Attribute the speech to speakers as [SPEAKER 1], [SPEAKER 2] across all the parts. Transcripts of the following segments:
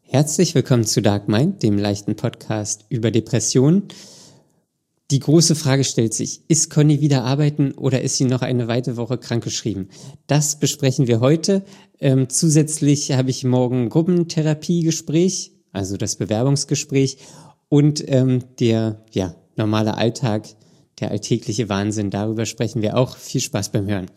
[SPEAKER 1] Herzlich willkommen zu Dark Mind, dem leichten Podcast über Depressionen. Die große Frage stellt sich, ist Conny wieder arbeiten oder ist sie noch eine weitere Woche krankgeschrieben? Das besprechen wir heute. Zusätzlich habe ich morgen ein Gruppentherapiegespräch, also das Bewerbungsgespräch und der normale Alltag, der alltägliche Wahnsinn, darüber sprechen wir auch. Viel Spaß beim Hören.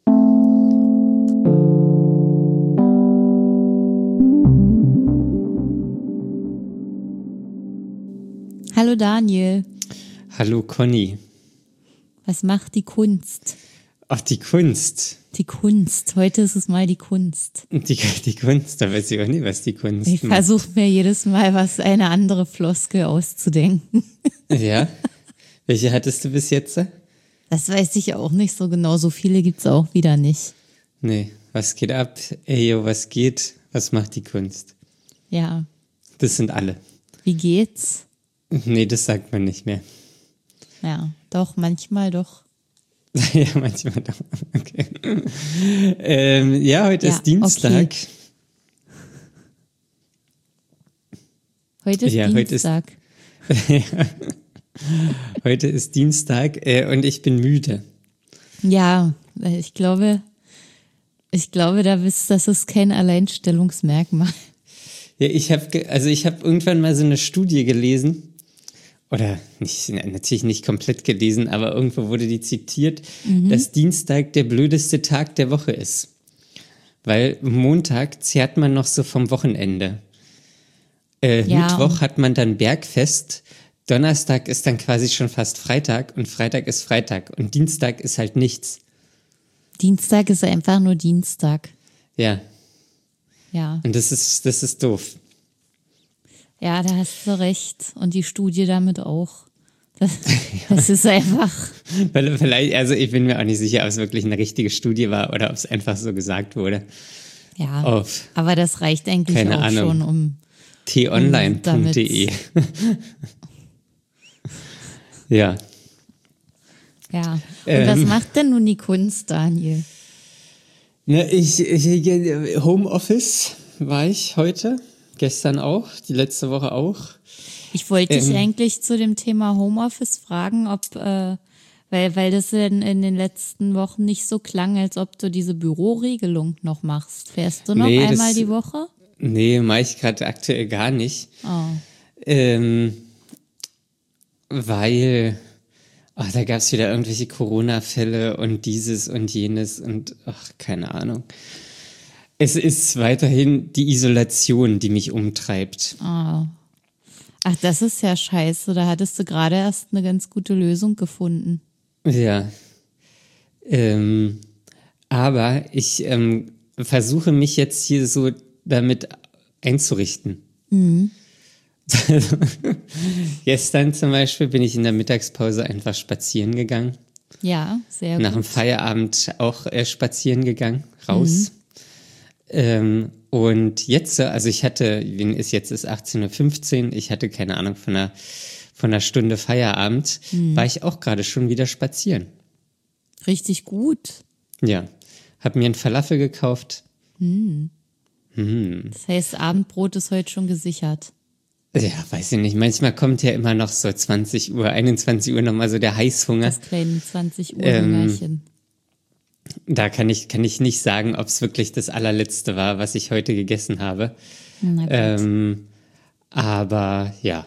[SPEAKER 2] Hallo Daniel.
[SPEAKER 1] Hallo Conny.
[SPEAKER 2] Was macht die Kunst?
[SPEAKER 1] Ach, die Kunst.
[SPEAKER 2] Die Kunst. Heute ist es mal die Kunst.
[SPEAKER 1] Die Kunst, da weiß ich auch nicht, was die Kunst
[SPEAKER 2] Ich versuche mir jedes Mal eine andere Floskel auszudenken.
[SPEAKER 1] Ja? Welche hattest du bis jetzt?
[SPEAKER 2] Das weiß ich auch nicht so genau. So viele gibt's auch wieder nicht.
[SPEAKER 1] Nee, was geht ab? Ey, yo, was geht? Was macht die Kunst?
[SPEAKER 2] Ja.
[SPEAKER 1] Das sind alle.
[SPEAKER 2] Wie geht's?
[SPEAKER 1] Nee, das sagt man nicht mehr.
[SPEAKER 2] Ja, doch, manchmal doch.
[SPEAKER 1] Ja, manchmal doch. Okay. Heute ist Dienstag.
[SPEAKER 2] Okay. Heute ist Dienstag.
[SPEAKER 1] Heute ist Dienstag und ich bin müde.
[SPEAKER 2] Ja, ich glaube, das ist kein Alleinstellungsmerkmal.
[SPEAKER 1] Ja, ich habe irgendwann mal so eine Studie gelesen. Oder natürlich nicht komplett gelesen, aber irgendwo wurde die zitiert, dass Dienstag der blödeste Tag der Woche ist. Weil Montag zehrt man noch so vom Wochenende. Mittwoch hat man dann Bergfest, Donnerstag ist dann quasi schon fast Freitag und Freitag ist Freitag und Dienstag ist halt nichts.
[SPEAKER 2] Dienstag ist einfach nur Dienstag.
[SPEAKER 1] Ja.
[SPEAKER 2] Ja.
[SPEAKER 1] Und das ist doof.
[SPEAKER 2] Ja, da hast du recht. Und die Studie damit auch. Das ist einfach.
[SPEAKER 1] Vielleicht, also ich bin mir auch nicht sicher, ob es wirklich eine richtige Studie war oder ob es einfach so gesagt wurde.
[SPEAKER 2] Ja, aber das reicht eigentlich
[SPEAKER 1] keine
[SPEAKER 2] auch
[SPEAKER 1] Ahnung.
[SPEAKER 2] schon, um
[SPEAKER 1] t-online.de. Ja.
[SPEAKER 2] Ja. Und was macht denn nun die Kunst, Daniel?
[SPEAKER 1] Homeoffice war ich heute. Gestern auch, die letzte Woche auch.
[SPEAKER 2] Ich wollte dich eigentlich zu dem Thema Homeoffice fragen, ob, weil das in den letzten Wochen nicht so klang, als ob du diese Büroregelung noch machst. Fährst du noch einmal die Woche?
[SPEAKER 1] Nee, mache ich gerade aktuell gar nicht.
[SPEAKER 2] Oh.
[SPEAKER 1] Weil da gab es wieder irgendwelche Corona-Fälle und dieses und jenes und keine Ahnung. Es ist weiterhin die Isolation, die mich umtreibt.
[SPEAKER 2] Oh. Ach, das ist ja scheiße. Da hattest du gerade erst eine ganz gute Lösung gefunden.
[SPEAKER 1] Ja. Aber ich versuche mich jetzt hier so damit einzurichten.
[SPEAKER 2] Mhm.
[SPEAKER 1] Gestern zum Beispiel bin ich in der Mittagspause einfach spazieren gegangen.
[SPEAKER 2] Ja, sehr gut.
[SPEAKER 1] Nach dem Feierabend auch spazieren gegangen, raus. Und jetzt, also jetzt ist 18.15 Uhr, ich hatte keine Ahnung von einer Stunde Feierabend, war ich auch gerade schon wieder spazieren.
[SPEAKER 2] Richtig gut.
[SPEAKER 1] Ja, habe mir ein Falafel gekauft.
[SPEAKER 2] Das heißt, Abendbrot ist heute schon gesichert.
[SPEAKER 1] Ja, weiß ich nicht, manchmal kommt ja immer noch so 20 Uhr, 21 Uhr nochmal so der Heißhunger.
[SPEAKER 2] Das kleine 20 Uhr Hungerchen.
[SPEAKER 1] Da kann ich nicht sagen, ob es wirklich das allerletzte war, was ich heute gegessen habe.
[SPEAKER 2] Na gut.
[SPEAKER 1] Aber ja.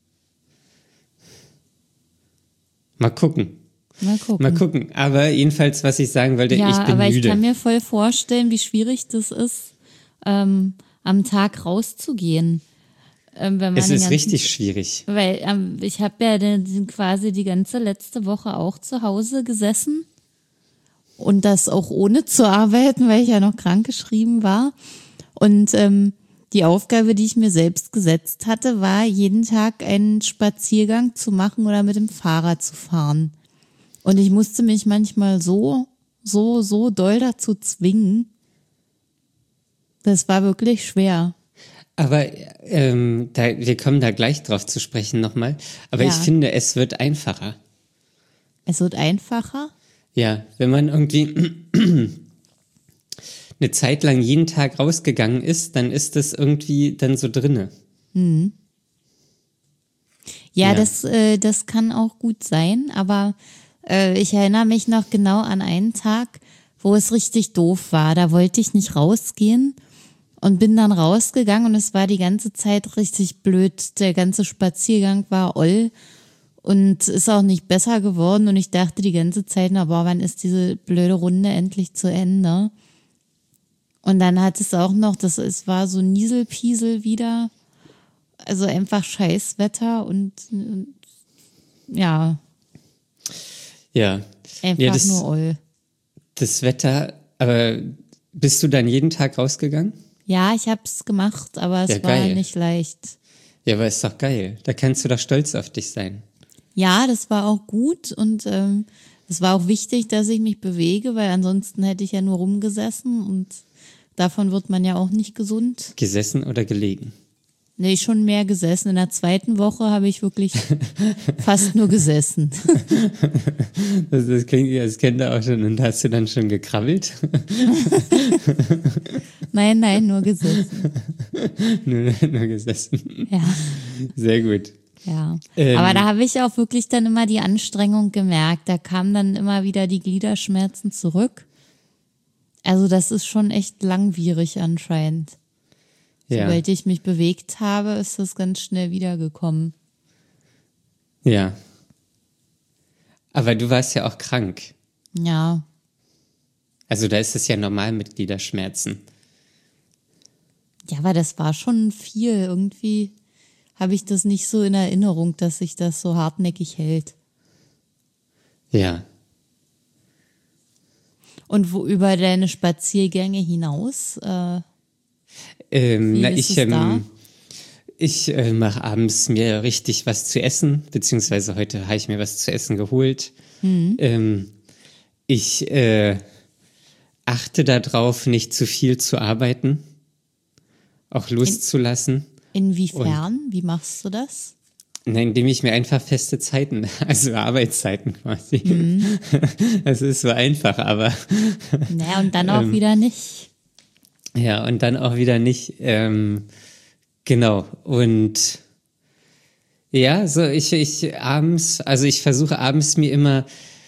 [SPEAKER 1] Mal gucken. Aber jedenfalls, was ich sagen wollte, ich bin müde.
[SPEAKER 2] Ja, aber ich kann mir voll vorstellen, wie schwierig das ist, am Tag rauszugehen. Wenn man
[SPEAKER 1] es ist richtig schwierig.
[SPEAKER 2] Weil ich habe ja quasi die ganze letzte Woche auch zu Hause gesessen. Und das auch ohne zu arbeiten, weil ich ja noch krankgeschrieben war. Und die Aufgabe, die ich mir selbst gesetzt hatte, war, jeden Tag einen Spaziergang zu machen oder mit dem Fahrrad zu fahren. Und ich musste mich manchmal so doll dazu zwingen. Das war wirklich schwer.
[SPEAKER 1] Aber wir kommen da gleich drauf zu sprechen nochmal. Aber ich finde, es wird einfacher.
[SPEAKER 2] Es wird einfacher?
[SPEAKER 1] Ja, wenn man irgendwie eine Zeit lang jeden Tag rausgegangen ist, dann ist das irgendwie dann so drinne.
[SPEAKER 2] Ja,
[SPEAKER 1] Ja.
[SPEAKER 2] das kann auch gut sein, aber ich erinnere mich noch genau an einen Tag, wo es richtig doof war. Da wollte ich nicht rausgehen und bin dann rausgegangen und es war die ganze Zeit richtig blöd. Der ganze Spaziergang war oll und ist auch nicht besser geworden und ich dachte die ganze Zeit, na boah, wann ist diese blöde Runde endlich zu Ende? Und dann hat es auch noch, es war so Nieselpiesel wieder, also einfach Scheißwetter und ja,
[SPEAKER 1] Ja. Ja,
[SPEAKER 2] einfach nur oll.
[SPEAKER 1] das Wetter, aber bist du dann jeden Tag rausgegangen?
[SPEAKER 2] Ja, ich hab's gemacht, aber es
[SPEAKER 1] Ja,
[SPEAKER 2] war
[SPEAKER 1] geil.
[SPEAKER 2] nicht leicht.
[SPEAKER 1] Ja, aber ist doch geil. Da kannst du doch stolz auf dich sein.
[SPEAKER 2] Ja, das war auch gut und es war auch wichtig, dass ich mich bewege, weil ansonsten hätte ich ja nur rumgesessen und davon wird man ja auch nicht gesund.
[SPEAKER 1] Gesessen oder gelegen?
[SPEAKER 2] Nee, schon mehr gesessen. In der zweiten Woche habe ich wirklich fast nur gesessen.
[SPEAKER 1] Das klingt, das kennt er auch schon. Und hast du dann schon gekrabbelt?
[SPEAKER 2] Nein, nur gesessen.
[SPEAKER 1] nur gesessen.
[SPEAKER 2] Ja,
[SPEAKER 1] Sehr gut.
[SPEAKER 2] ja.
[SPEAKER 1] Ähm.
[SPEAKER 2] Aber da habe ich auch wirklich dann immer die Anstrengung gemerkt. Da kamen dann immer wieder die Gliederschmerzen zurück. Also das ist schon echt langwierig anscheinend.
[SPEAKER 1] Ja.
[SPEAKER 2] Sobald ich mich bewegt habe, ist das ganz schnell wiedergekommen.
[SPEAKER 1] Ja. Aber du warst ja auch krank.
[SPEAKER 2] Ja,
[SPEAKER 1] Also da ist es ja normal mit Gliederschmerzen.
[SPEAKER 2] ja, aber das war schon viel. Irgendwie habe ich das nicht so in Erinnerung, dass sich das so hartnäckig hält.
[SPEAKER 1] Ja.
[SPEAKER 2] Und wo über deine Spaziergänge hinaus?
[SPEAKER 1] Na,
[SPEAKER 2] ist es da?
[SPEAKER 1] ich mache abends mir richtig was zu essen, beziehungsweise heute habe ich mir was zu essen geholt. Ich achte darauf, nicht zu viel zu arbeiten, auch loszulassen.
[SPEAKER 2] Inwiefern? Wie machst du das?
[SPEAKER 1] Nein, indem ich mir einfach feste Zeiten, also Arbeitszeiten quasi. Das ist so einfach, aber
[SPEAKER 2] Naja, und dann auch wieder nicht.
[SPEAKER 1] ja, und dann auch wieder nicht. Genau. Und ja, so ich abends, also ich versuche abends mir immer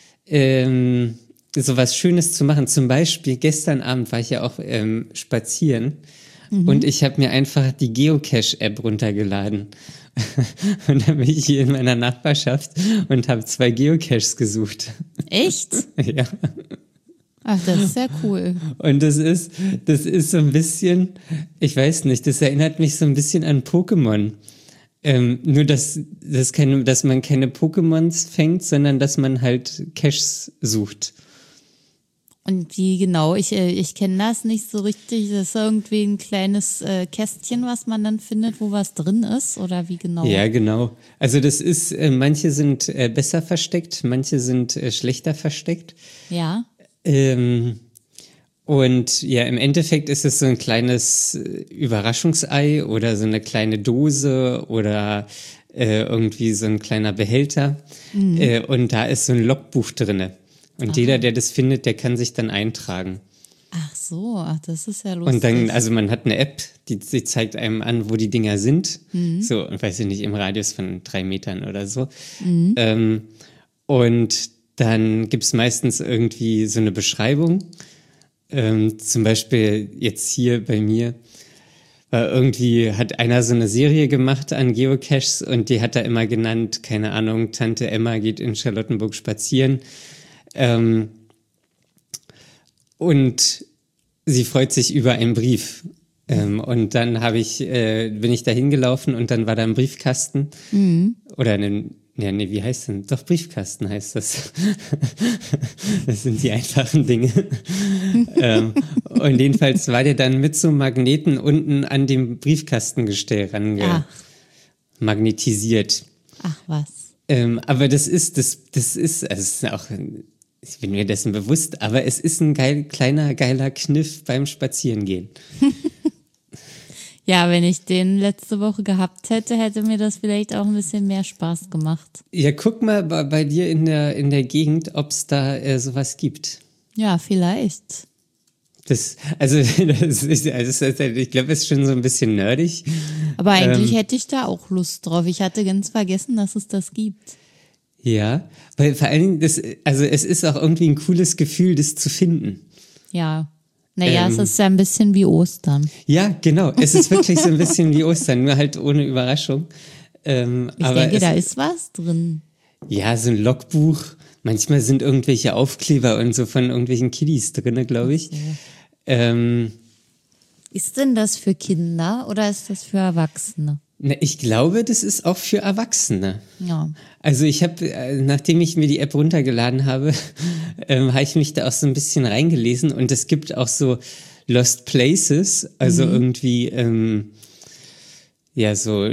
[SPEAKER 1] so was Schönes zu machen. Zum Beispiel gestern Abend war ich ja auch spazieren und ich habe mir einfach die Geocache-App runtergeladen. Und dann bin ich hier in meiner Nachbarschaft und habe 2 Geocaches gesucht.
[SPEAKER 2] Echt?
[SPEAKER 1] Ja.
[SPEAKER 2] Ach, das ist ja cool.
[SPEAKER 1] Und das ist so ein bisschen, ich weiß nicht, das erinnert mich so ein bisschen an Pokémon. Nur, dass man keine Pokémons fängt, sondern dass man halt Caches sucht.
[SPEAKER 2] Und wie genau? Ich kenne das nicht so richtig. Das ist irgendwie ein kleines Kästchen, was man dann findet, wo was drin ist, oder wie genau?
[SPEAKER 1] Ja, genau. Also das ist, manche sind besser versteckt, manche sind schlechter versteckt.
[SPEAKER 2] Ja.
[SPEAKER 1] Und ja, im Endeffekt ist es so ein kleines Überraschungsei oder so eine kleine Dose oder irgendwie so ein kleiner Behälter. Und da ist so ein Logbuch drinne. Und jeder, der das findet, der kann sich dann eintragen.
[SPEAKER 2] Ach so, ach, das ist ja lustig.
[SPEAKER 1] Und dann, also man hat eine App, die zeigt einem an, wo die Dinger sind. So, und weiß ich nicht, im Radius von 3 Metern oder so. Und dann gibt's meistens irgendwie so eine Beschreibung. Zum Beispiel jetzt hier bei mir, irgendwie hat einer so eine Serie gemacht an Geocaches und die hat er immer genannt, keine Ahnung, Tante Emma geht in Charlottenburg spazieren. Und sie freut sich über einen Brief. Und dann bin ich da hingelaufen und dann war da ein Briefkasten. Oder wie heißt denn? Doch, Briefkasten heißt das. Das sind die einfachen Dinge. Und jedenfalls war der dann mit so Magneten unten an dem Briefkastengestell magnetisiert.
[SPEAKER 2] Ach was.
[SPEAKER 1] Aber das ist, also es ist auch, ich bin mir dessen bewusst, aber es ist ein kleiner, geiler Kniff beim Spazierengehen.
[SPEAKER 2] Ja, wenn ich den letzte Woche gehabt hätte, hätte mir das vielleicht auch ein bisschen mehr Spaß gemacht.
[SPEAKER 1] Ja, guck mal bei dir in der Gegend, ob es da sowas gibt.
[SPEAKER 2] Ja, vielleicht.
[SPEAKER 1] Ich glaube, es ist schon so ein bisschen nerdig.
[SPEAKER 2] Aber eigentlich hätte ich da auch Lust drauf. Ich hatte ganz vergessen, dass es das gibt.
[SPEAKER 1] Ja, weil vor allen Dingen, es ist auch irgendwie ein cooles Gefühl, das zu finden.
[SPEAKER 2] Ja. Naja, es ist ja ein bisschen wie Ostern.
[SPEAKER 1] Ja, genau. Es ist wirklich so ein bisschen wie Ostern, nur halt ohne Überraschung.
[SPEAKER 2] Ich denke, da ist was drin.
[SPEAKER 1] Ja, so ein Logbuch. Manchmal sind irgendwelche Aufkleber und so von irgendwelchen Kiddies drin, glaube ich.
[SPEAKER 2] Ist denn das für Kinder oder ist das für Erwachsene?
[SPEAKER 1] Ich glaube, das ist auch für Erwachsene.
[SPEAKER 2] Ja.
[SPEAKER 1] Also ich habe, nachdem ich mir die App runtergeladen habe, habe ich mich da auch so ein bisschen reingelesen und es gibt auch so Lost Places, also irgendwie so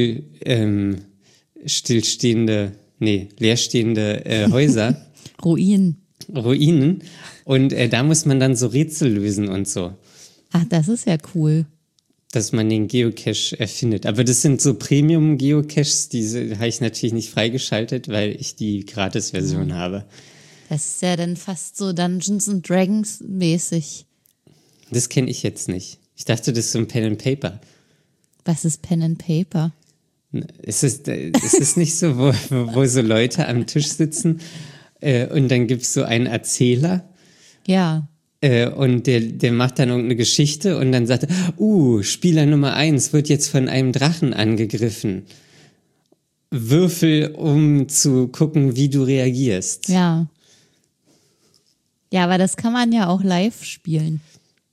[SPEAKER 1] leerstehende Häuser. Ruinen. Und da muss man dann so Rätsel lösen und so.
[SPEAKER 2] Ach, das ist ja cool.
[SPEAKER 1] Dass man den Geocache erfindet. Aber das sind so Premium-Geocaches, diese habe ich natürlich nicht freigeschaltet, weil ich die Gratis-Version habe.
[SPEAKER 2] Das ist ja dann fast so Dungeons and Dragons mäßig.
[SPEAKER 1] Das kenne ich jetzt nicht. Ich dachte, das ist so ein Pen and Paper.
[SPEAKER 2] Was ist Pen and Paper?
[SPEAKER 1] Es ist nicht so, wo so Leute am Tisch sitzen und dann gibt es so einen Erzähler.
[SPEAKER 2] Ja.
[SPEAKER 1] Und der macht dann irgendeine Geschichte und dann sagt er, Spieler Nummer 1 wird jetzt von einem Drachen angegriffen. Würfel, um zu gucken, wie du reagierst.
[SPEAKER 2] Ja. Ja, aber das kann man ja auch live spielen.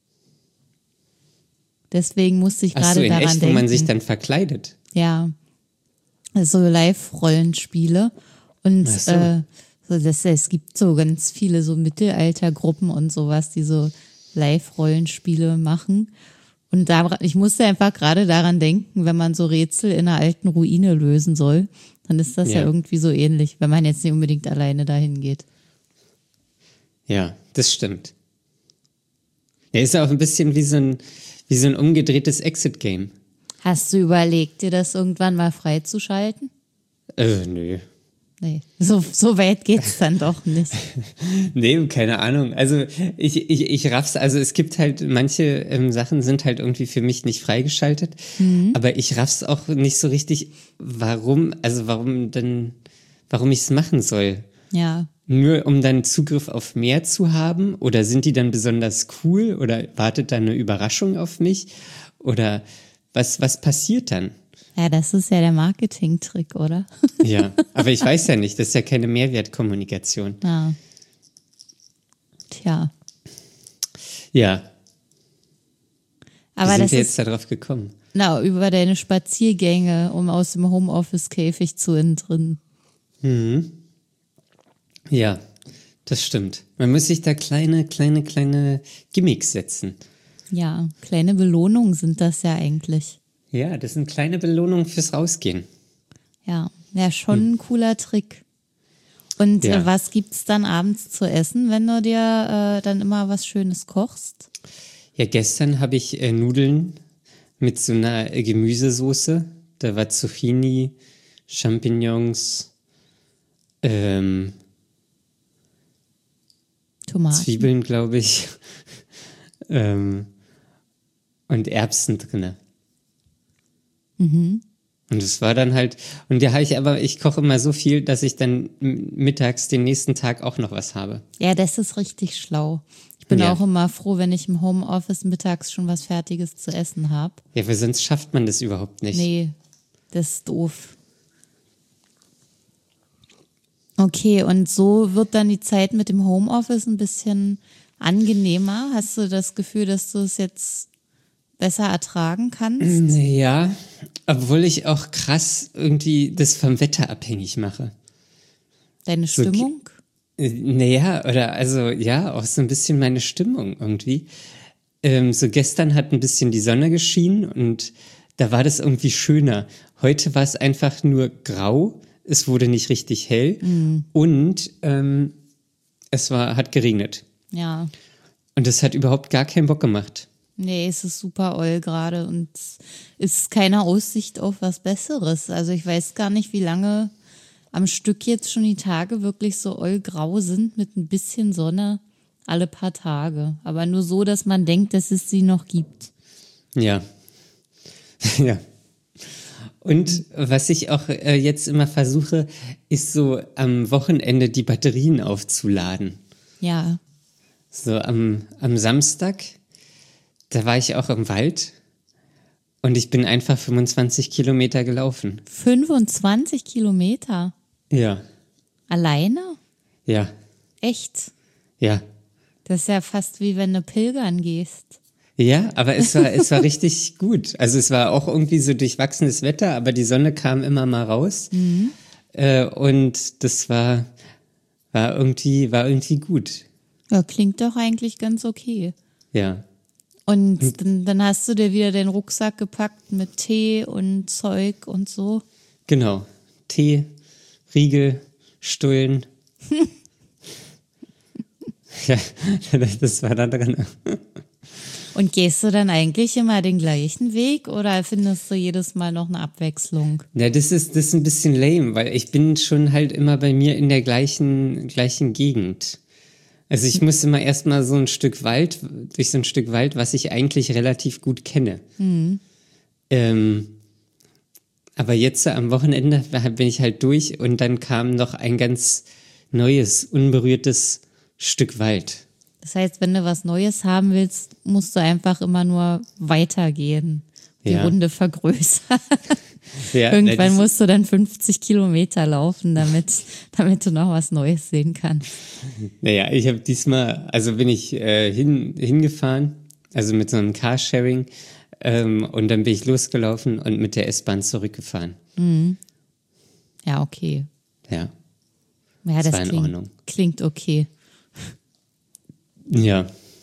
[SPEAKER 2] Deswegen musste ich gerade daran
[SPEAKER 1] echt,
[SPEAKER 2] denken.
[SPEAKER 1] wo man sich dann verkleidet.
[SPEAKER 2] Ja. Also Live-Rollenspiele. Und es gibt so ganz viele so Mittelaltergruppen und sowas, die so Live-Rollenspiele machen. Und ich musste einfach gerade daran denken, wenn man so Rätsel in einer alten Ruine lösen soll, dann ist das ja irgendwie so ähnlich, wenn man jetzt nicht unbedingt alleine dahin geht.
[SPEAKER 1] Ja, das stimmt. Er ist auch ein bisschen wie so ein umgedrehtes Exit-Game.
[SPEAKER 2] Hast du überlegt, dir das irgendwann mal freizuschalten?
[SPEAKER 1] Nö.
[SPEAKER 2] Nee, so weit geht's dann doch nicht.
[SPEAKER 1] Nee, keine Ahnung. Also ich raff's, also es gibt halt, manche Sachen sind halt irgendwie für mich nicht freigeschaltet, aber ich raff's auch nicht so richtig, warum ich es machen soll.
[SPEAKER 2] Ja.
[SPEAKER 1] Nur um dann Zugriff auf mehr zu haben? Oder sind die dann besonders cool? Oder wartet da eine Überraschung auf mich? Oder was passiert dann?
[SPEAKER 2] Ja, das ist ja der Marketing-Trick, oder?
[SPEAKER 1] Ja, aber ich weiß ja nicht, das ist ja keine Mehrwertkommunikation.
[SPEAKER 2] Ja. Tja.
[SPEAKER 1] Ja.
[SPEAKER 2] Aber
[SPEAKER 1] wie sind wir jetzt darauf gekommen?
[SPEAKER 2] Über deine Spaziergänge, um aus dem Homeoffice-Käfig zu entrinnen.
[SPEAKER 1] Ja, das stimmt. Man muss sich da kleine Gimmicks setzen.
[SPEAKER 2] Ja, kleine Belohnungen sind das ja eigentlich.
[SPEAKER 1] Ja, das sind kleine Belohnungen fürs Rausgehen.
[SPEAKER 2] Ja, schon ein cooler Trick. Und was gibt's dann abends zu essen, wenn du dir dann immer was Schönes kochst?
[SPEAKER 1] Ja, gestern habe ich Nudeln mit so einer Gemüsesoße. Da war Zucchini, Champignons,
[SPEAKER 2] Tomaten.
[SPEAKER 1] Zwiebeln, glaube ich. Und Erbsen drinne. Und es war dann halt, und ich koche immer so viel, dass ich dann mittags den nächsten Tag auch noch was habe.
[SPEAKER 2] Ja, das ist richtig schlau. Ich bin auch immer froh, wenn ich im Homeoffice mittags schon was Fertiges zu essen habe.
[SPEAKER 1] Ja, weil sonst schafft man das überhaupt nicht.
[SPEAKER 2] Nee, das ist doof. Okay, und so wird dann die Zeit mit dem Homeoffice ein bisschen angenehmer. Hast du das Gefühl, dass du es jetzt besser ertragen kannst?
[SPEAKER 1] Ja, obwohl ich auch krass irgendwie das vom Wetter abhängig mache.
[SPEAKER 2] Deine Stimmung?
[SPEAKER 1] Auch so ein bisschen meine Stimmung irgendwie. So gestern hat ein bisschen die Sonne geschienen und da war das irgendwie schöner. Heute war es einfach nur grau, es wurde nicht richtig hell und hat geregnet.
[SPEAKER 2] Ja.
[SPEAKER 1] Und das hat überhaupt gar keinen Bock gemacht.
[SPEAKER 2] Nee, es ist super oll gerade und es ist keine Aussicht auf was Besseres. Also ich weiß gar nicht, wie lange am Stück jetzt schon die Tage wirklich so ollgrau sind mit ein bisschen Sonne. alle paar Tage. Aber nur so, dass man denkt, dass es sie noch gibt.
[SPEAKER 1] Ja. Ja. Und was ich auch jetzt immer versuche, ist so am Wochenende die Batterien aufzuladen.
[SPEAKER 2] Ja.
[SPEAKER 1] So am Samstag, da war ich auch im Wald und ich bin einfach 25 Kilometer gelaufen.
[SPEAKER 2] 25 Kilometer?
[SPEAKER 1] Ja.
[SPEAKER 2] Alleine?
[SPEAKER 1] Ja.
[SPEAKER 2] Echt?
[SPEAKER 1] Ja.
[SPEAKER 2] Das ist ja fast wie wenn du pilgern gehst.
[SPEAKER 1] Ja, aber es war richtig gut. Also es war auch irgendwie so durchwachsenes Wetter, aber die Sonne kam immer mal raus. Und das war irgendwie gut.
[SPEAKER 2] Ja, klingt doch eigentlich ganz okay.
[SPEAKER 1] Ja.
[SPEAKER 2] Und dann hast du dir wieder den Rucksack gepackt mit Tee und Zeug und so.
[SPEAKER 1] Genau. Tee, Riegel, Stullen. Ja, das war da drin.
[SPEAKER 2] Und gehst du dann eigentlich immer den gleichen Weg oder findest du jedes Mal noch eine Abwechslung?
[SPEAKER 1] Ja, das ist ein bisschen lame, weil ich bin schon halt immer bei mir in der gleichen Gegend. Also ich muss immer erstmal durch so ein Stück Wald, was ich eigentlich relativ gut kenne. Aber jetzt am Wochenende bin ich halt durch und dann kam noch ein ganz neues, unberührtes Stück Wald.
[SPEAKER 2] Das heißt, wenn du was Neues haben willst, musst du einfach immer nur weitergehen, die Runde vergrößern.
[SPEAKER 1] Ja,
[SPEAKER 2] Irgendwann musst du dann 50 Kilometer laufen, damit du noch was Neues sehen kannst.
[SPEAKER 1] Naja, ich habe diesmal, also bin ich hingefahren, also mit so einem Carsharing, und dann bin ich losgelaufen und mit der S-Bahn zurückgefahren.
[SPEAKER 2] Ja, okay.
[SPEAKER 1] Ja,
[SPEAKER 2] Ja,
[SPEAKER 1] das war in Ordnung.
[SPEAKER 2] Klingt okay.
[SPEAKER 1] Ja.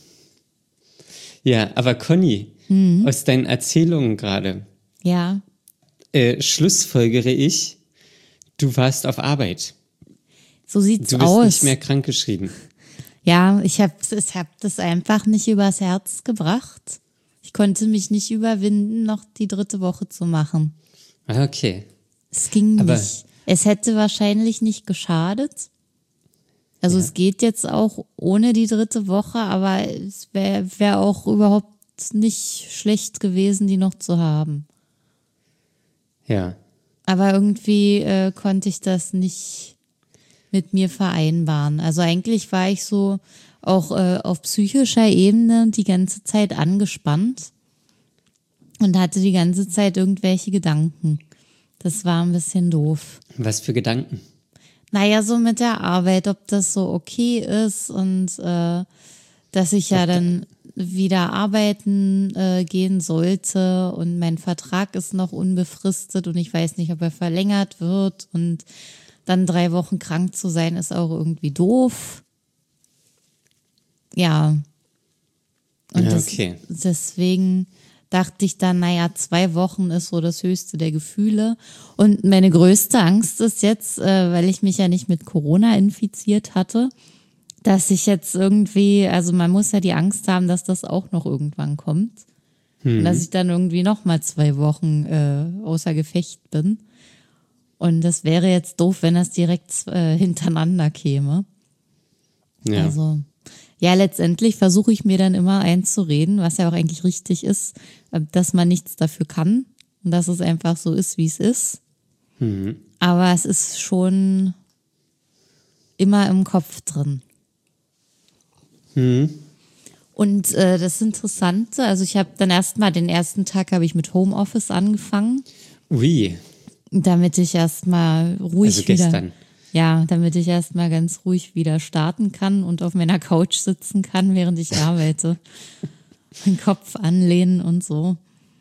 [SPEAKER 1] Ja, aber Conny, aus deinen Erzählungen gerade,
[SPEAKER 2] Ja.
[SPEAKER 1] schlussfolgere ich, du warst auf Arbeit.
[SPEAKER 2] So sieht's
[SPEAKER 1] Du bist
[SPEAKER 2] aus.
[SPEAKER 1] nicht mehr krankgeschrieben.
[SPEAKER 2] Ja, ich hab das einfach nicht übers Herz gebracht. Ich konnte mich nicht überwinden, noch die 3. Woche zu machen.
[SPEAKER 1] Okay.
[SPEAKER 2] Es ging
[SPEAKER 1] Aber-
[SPEAKER 2] nicht. Es hätte wahrscheinlich nicht geschadet. Also es geht jetzt auch ohne die 3. Woche, aber es wär auch überhaupt nicht schlecht gewesen, die noch zu haben.
[SPEAKER 1] Ja.
[SPEAKER 2] Aber irgendwie konnte ich das nicht mit mir vereinbaren. Also eigentlich war ich so auch auf psychischer Ebene die ganze Zeit angespannt und hatte die ganze Zeit irgendwelche Gedanken. Das war ein bisschen doof.
[SPEAKER 1] Was für Gedanken?
[SPEAKER 2] Naja, so mit der Arbeit, ob das so okay ist und dass ich ja dann wieder arbeiten gehen sollte und mein Vertrag ist noch unbefristet und ich weiß nicht, ob er verlängert wird und dann 3 Wochen krank zu sein, ist auch irgendwie doof. Ja. Und
[SPEAKER 1] Ja, okay.
[SPEAKER 2] deswegen dachte ich dann, naja, 2 Wochen ist so das höchste der Gefühle. Und meine größte Angst ist jetzt, weil ich mich ja nicht mit Corona infiziert hatte, dass ich jetzt irgendwie, also man muss ja die Angst haben, dass das auch noch irgendwann kommt. Und dass ich dann irgendwie noch mal 2 Wochen außer Gefecht bin. Und das wäre jetzt doof, wenn das direkt hintereinander käme.
[SPEAKER 1] Ja.
[SPEAKER 2] Also, ja, letztendlich versuche ich mir dann immer einzureden, was ja auch eigentlich richtig ist, dass man nichts dafür kann und dass es einfach so ist, wie es ist. Aber es ist schon immer im Kopf drin. Und das Interessante, also ich habe dann erstmal den ersten Tag habe ich mit Homeoffice angefangen,
[SPEAKER 1] Ui,
[SPEAKER 2] damit ich erstmal ruhig
[SPEAKER 1] also
[SPEAKER 2] wieder...
[SPEAKER 1] gestern.
[SPEAKER 2] Ja, damit ich erstmal ganz ruhig wieder starten kann und auf meiner Couch sitzen kann, während ich arbeite. Den Kopf anlehnen und so.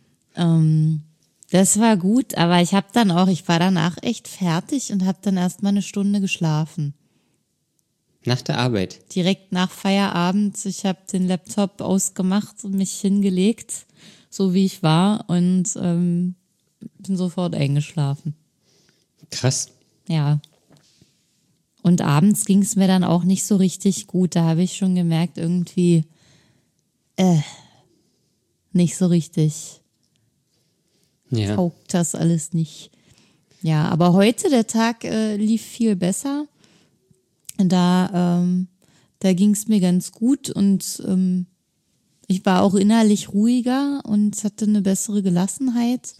[SPEAKER 2] Das war gut, aber ich war danach echt fertig und habe dann erstmal eine Stunde geschlafen.
[SPEAKER 1] Nach der Arbeit.
[SPEAKER 2] Direkt nach Feierabend. Ich habe den Laptop ausgemacht und mich hingelegt, so wie ich war und bin sofort eingeschlafen.
[SPEAKER 1] Krass.
[SPEAKER 2] Ja. Und abends ging es mir dann auch nicht so richtig gut. Da habe ich schon gemerkt, irgendwie nicht so richtig.
[SPEAKER 1] Ja.
[SPEAKER 2] Taugt das alles nicht. Ja, aber heute, der Tag lief viel besser. Da Da ging es mir ganz gut und ich war auch innerlich ruhiger und hatte eine bessere Gelassenheit.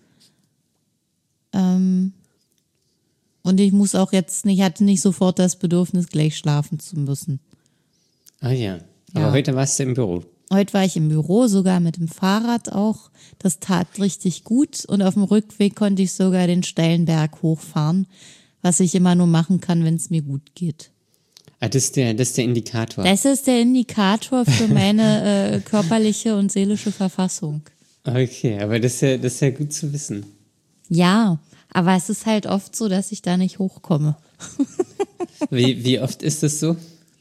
[SPEAKER 2] Und ich muss auch jetzt nicht, hatte nicht sofort das Bedürfnis, gleich schlafen zu müssen.
[SPEAKER 1] Ah ja, aber
[SPEAKER 2] Ja.
[SPEAKER 1] heute warst du im Büro.
[SPEAKER 2] Heute war ich im Büro, sogar mit dem Fahrrad auch. Das tat richtig gut und auf dem Rückweg konnte ich sogar den steilen Berg hochfahren, was ich immer nur machen kann, wenn es mir gut geht.
[SPEAKER 1] Ah, das ist der Indikator.
[SPEAKER 2] Das ist der Indikator für meine körperliche und seelische Verfassung.
[SPEAKER 1] Okay, aber das ist ja gut zu wissen.
[SPEAKER 2] Ja, aber es ist halt oft so, dass ich da nicht hochkomme.
[SPEAKER 1] Wie oft ist das so?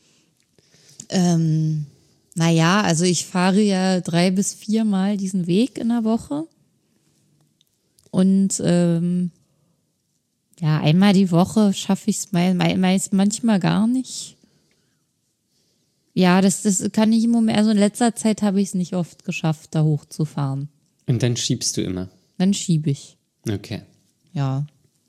[SPEAKER 2] Naja, also ich fahre ja 3 bis 4 Mal diesen Weg in der Woche. Und ja, einmal die Woche schaffe ich es manchmal gar nicht. Ja, das kann ich im Moment, also in letzter Zeit habe ich es nicht oft geschafft, da hochzufahren.
[SPEAKER 1] Und dann schiebst du immer.
[SPEAKER 2] Dann schiebe ich,
[SPEAKER 1] Okay.
[SPEAKER 2] ja.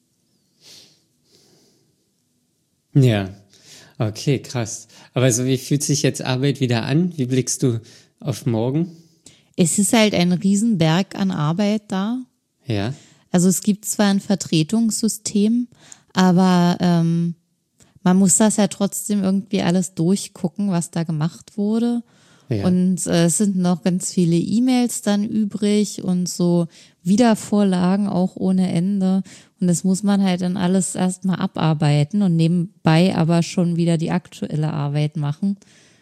[SPEAKER 1] Ja, okay, krass. Aber so, wie fühlt sich jetzt Arbeit wieder an? Wie blickst du auf morgen?
[SPEAKER 2] Es ist halt ein Riesenberg an Arbeit da.
[SPEAKER 1] Ja,
[SPEAKER 2] Also es gibt zwar ein Vertretungssystem, aber man muss das ja trotzdem irgendwie alles durchgucken, was da gemacht wurde.
[SPEAKER 1] ja.
[SPEAKER 2] Und es sind noch ganz viele E-Mails dann übrig und so Wiedervorlagen auch ohne Ende. Und das muss man halt dann alles erstmal abarbeiten und nebenbei aber schon wieder die aktuelle Arbeit machen.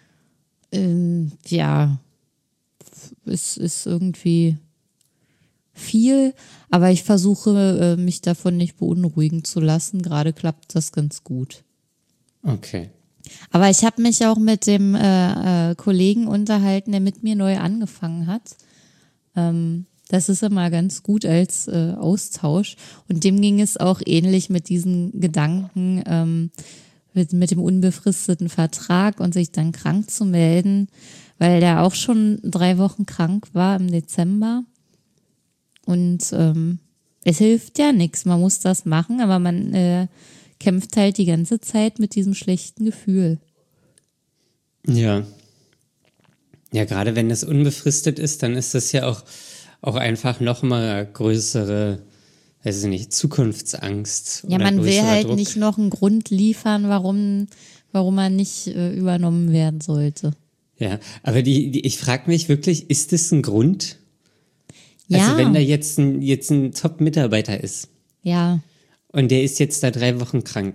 [SPEAKER 2] Ja, es ist irgendwie viel, aber ich versuche, mich davon nicht beunruhigen zu lassen. Gerade klappt das ganz gut.
[SPEAKER 1] Okay.
[SPEAKER 2] Aber ich habe mich auch mit dem Kollegen unterhalten, der mit mir neu angefangen hat. Das ist immer ganz gut als Austausch. Und dem ging es auch ähnlich mit diesen Gedanken, mit dem unbefristeten Vertrag und sich dann krank zu melden, weil der auch schon 3 Wochen krank war im Dezember. Und es hilft ja nichts, man muss das machen, aber man kämpft halt die ganze Zeit mit diesem schlechten Gefühl.
[SPEAKER 1] Ja. Ja, gerade wenn das unbefristet ist, dann ist das ja auch einfach noch mal größere, weiß ich nicht, Zukunftsangst.
[SPEAKER 2] Ja,
[SPEAKER 1] oder
[SPEAKER 2] man will
[SPEAKER 1] größerer
[SPEAKER 2] halt
[SPEAKER 1] Druck.
[SPEAKER 2] nicht noch einen Grund liefern, warum man nicht übernommen werden sollte.
[SPEAKER 1] Ja, aber ich frage mich wirklich, ist das ein Grund?
[SPEAKER 2] Ja,
[SPEAKER 1] Also wenn da jetzt ein Top-Mitarbeiter ist
[SPEAKER 2] ja.
[SPEAKER 1] und der ist jetzt da 3 Wochen krank.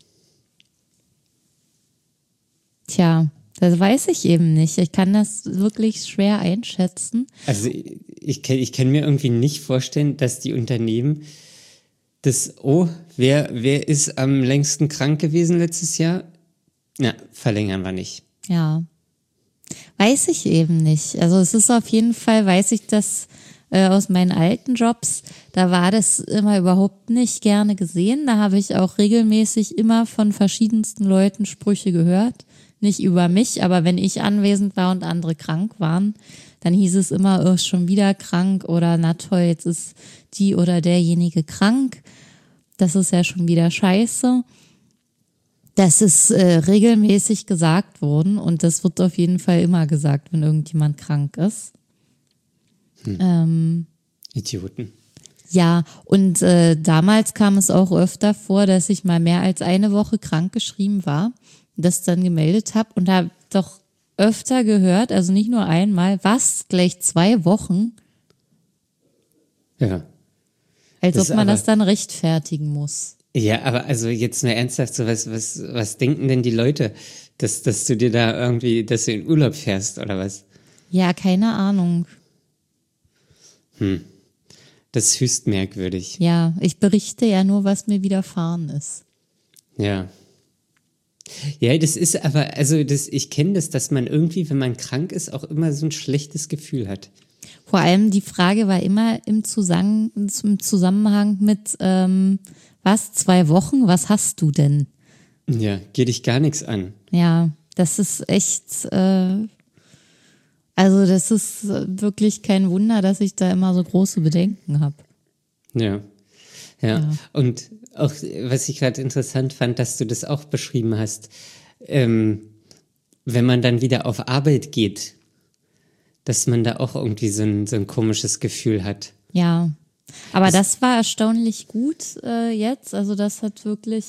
[SPEAKER 2] Tja, das weiß ich eben nicht. Ich kann das wirklich schwer einschätzen.
[SPEAKER 1] Also ich kann mir irgendwie nicht vorstellen, dass die Unternehmen wer ist am längsten krank gewesen letztes Jahr? Na, verlängern wir nicht.
[SPEAKER 2] Ja, weiß ich eben nicht. Also es ist auf jeden Fall, weiß ich das aus meinen alten Jobs, da war das immer überhaupt nicht gerne gesehen. Da habe ich auch regelmäßig immer von verschiedensten Leuten Sprüche gehört. Nicht über mich, aber wenn ich anwesend war und andere krank waren, dann hieß es immer, oh, ist schon wieder krank oder na toll, jetzt ist die oder derjenige krank. Das ist ja schon wieder scheiße. Das ist regelmäßig gesagt worden und das wird auf jeden Fall immer gesagt, wenn irgendjemand krank ist.
[SPEAKER 1] Idioten.
[SPEAKER 2] Ja, und damals kam es auch öfter vor, dass ich mal mehr als eine Woche krankgeschrieben war, das dann gemeldet habe und habe doch öfter gehört, also nicht nur einmal, was, gleich 2 Wochen,
[SPEAKER 1] Ja.
[SPEAKER 2] als
[SPEAKER 1] Das
[SPEAKER 2] ob man
[SPEAKER 1] aber-
[SPEAKER 2] das dann rechtfertigen muss.
[SPEAKER 1] Ja, aber also jetzt mal ernsthaft, so was denken denn die Leute, dass du dir da irgendwie, dass du in Urlaub fährst oder was?
[SPEAKER 2] Ja, keine Ahnung.
[SPEAKER 1] Das ist höchst merkwürdig.
[SPEAKER 2] Ja, ich berichte ja nur, was mir widerfahren ist.
[SPEAKER 1] Ja. Ja, das ist aber, also ich kenne das, dass man irgendwie, wenn man krank ist, auch immer so ein schlechtes Gefühl hat.
[SPEAKER 2] Vor allem die Frage war immer im Zusammenhang mit, was, 2 Wochen, was hast du denn?
[SPEAKER 1] Ja, geht dich gar nichts an.
[SPEAKER 2] Ja, das ist echt, also das ist wirklich kein Wunder, dass ich da immer so große Bedenken habe.
[SPEAKER 1] Ja. Ja. Und auch, was ich gerade interessant fand, dass du das auch beschrieben hast, wenn man dann wieder auf Arbeit geht, dass man da auch irgendwie so ein komisches Gefühl hat.
[SPEAKER 2] Ja, aber das war erstaunlich gut jetzt. Also das hat wirklich,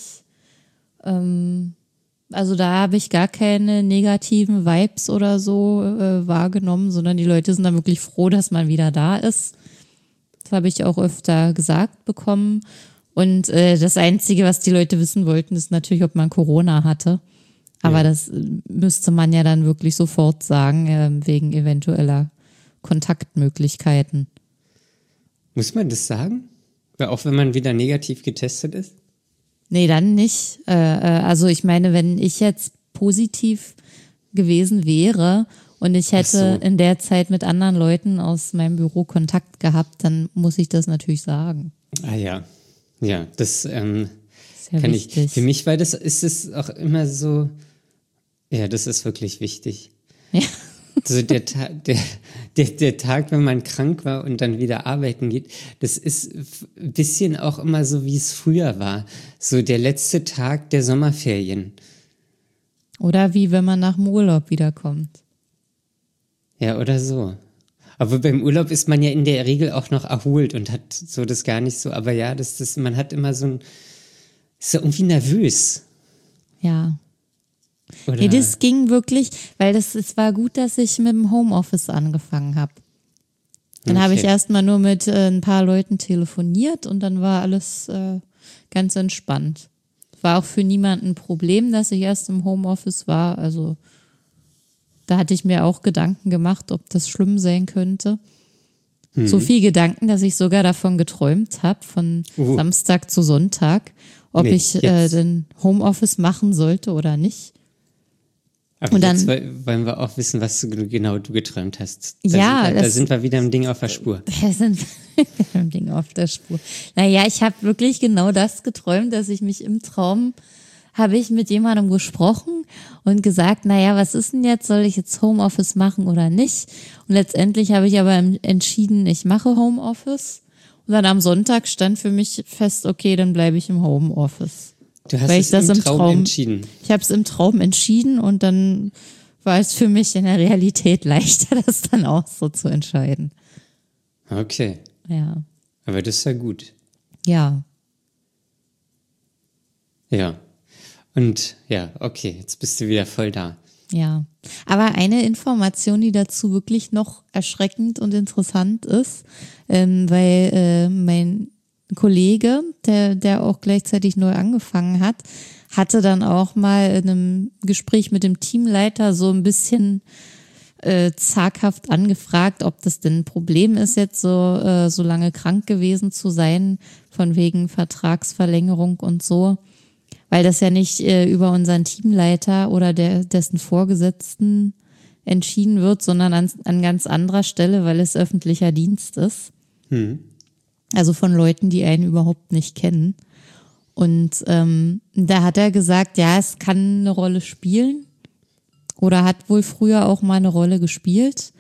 [SPEAKER 2] also da habe ich gar keine negativen Vibes oder so wahrgenommen, sondern die Leute sind dann wirklich froh, dass man wieder da ist. Das habe ich auch öfter gesagt bekommen. Und das Einzige, was die Leute wissen wollten, ist natürlich, ob man Corona hatte. Aber das müsste man ja dann wirklich sofort sagen, wegen eventueller Kontaktmöglichkeiten.
[SPEAKER 1] Muss man das sagen? Auch wenn man wieder negativ getestet ist?
[SPEAKER 2] Nee, dann nicht. Also ich meine, wenn ich jetzt positiv gewesen wäre und ich hätte in der Zeit mit anderen Leuten aus meinem Büro Kontakt gehabt, dann muss ich das natürlich sagen.
[SPEAKER 1] Ah ja. Ja, das
[SPEAKER 2] Ist ja
[SPEAKER 1] kann
[SPEAKER 2] wichtig.
[SPEAKER 1] ich. Für mich ist es auch immer so, ja, das ist wirklich wichtig.
[SPEAKER 2] Ja.
[SPEAKER 1] So der Tag, wenn man krank war und dann wieder arbeiten geht, das ist ein bisschen auch immer so, wie es früher war. So der letzte Tag der Sommerferien.
[SPEAKER 2] Oder wie wenn man nach dem Urlaub wiederkommt.
[SPEAKER 1] Ja, oder so. Aber beim Urlaub ist man ja in der Regel auch noch erholt und hat so das gar nicht so. Aber ja, man hat immer ist ja irgendwie nervös.
[SPEAKER 2] Ja.
[SPEAKER 1] Oder?
[SPEAKER 2] Nee, das ging wirklich, weil es war gut, dass ich mit dem Homeoffice angefangen habe. Dann habe ich erstmal nur mit ein paar Leuten telefoniert und dann war alles ganz entspannt. War auch für niemanden ein Problem, dass ich erst im Homeoffice war. Also da hatte ich mir auch Gedanken gemacht, ob das schlimm sein könnte. So viel Gedanken, dass ich sogar davon geträumt habe, von Samstag zu Sonntag, ob ich den Homeoffice machen sollte oder nicht.
[SPEAKER 1] Aber
[SPEAKER 2] und dann,
[SPEAKER 1] jetzt wollen wir auch wissen, was du geträumt hast. Da sind wir wieder im Ding auf der Spur.
[SPEAKER 2] Da sind wir im Ding auf der Spur. Naja, ich habe wirklich genau das geträumt, dass ich mich im Traum, habe ich mit jemandem gesprochen und gesagt, naja, was ist denn jetzt, soll ich jetzt Homeoffice machen oder nicht? Und letztendlich habe ich aber entschieden, ich mache Homeoffice. Und dann am Sonntag stand für mich fest, okay, dann bleibe ich im Homeoffice.
[SPEAKER 1] Du hast es im Traum entschieden.
[SPEAKER 2] Ich habe es im Traum entschieden und dann war es für mich in der Realität leichter, das dann auch so zu entscheiden.
[SPEAKER 1] Okay.
[SPEAKER 2] Ja.
[SPEAKER 1] Aber das ist ja gut.
[SPEAKER 2] Ja.
[SPEAKER 1] Ja. Und ja, okay, jetzt bist du wieder voll da.
[SPEAKER 2] Ja. Aber eine Information, die dazu wirklich noch erschreckend und interessant ist, weil mein Kollege, der auch gleichzeitig neu angefangen hat, hatte dann auch mal in einem Gespräch mit dem Teamleiter so ein bisschen zaghaft angefragt, ob das denn ein Problem ist, jetzt so lange krank gewesen zu sein, von wegen Vertragsverlängerung und so, weil das ja nicht über unseren Teamleiter oder dessen Vorgesetzten entschieden wird, sondern an ganz anderer Stelle, weil es öffentlicher Dienst ist. Also von Leuten, die einen überhaupt nicht kennen. Und da hat er gesagt, ja, es kann eine Rolle spielen oder hat wohl früher auch mal eine Rolle gespielt.